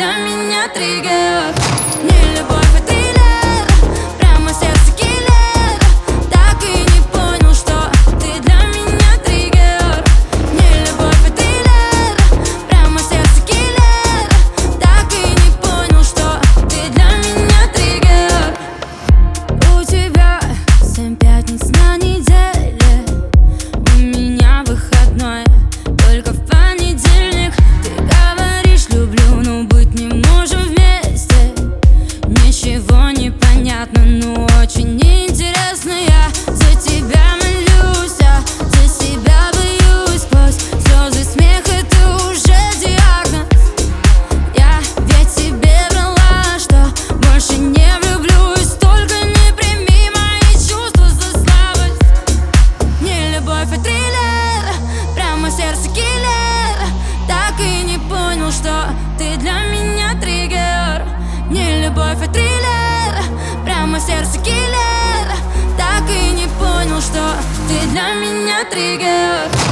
для меня триггер. Не любовь, а триллер, прямо сердце киллер. Так и не понял, что ты для меня триггер. Не любовь, а триллер, прямо сердце киллер. Так и не понял, что ты для меня триггер. У тебя 7 пятниц на неделе, у меня выходной только в понедельник. Ты говоришь люблю, но быть не можем вместе. Ничего не понятно, но очень интересно. Я за тебя молюсь, а за себя боюсь. Сквозь слезы, смех, это уже диагноз. Я ведь тебе врала, что больше не влюблюсь. Только не прими мои чувства за слабость. Не любовь, а триллер, прямо сердце киллер. Так и не понял, что ты для меня триггер. Не любовь, а триллер, прямо сердце киллер. Так и не понял, что ты для меня триггер.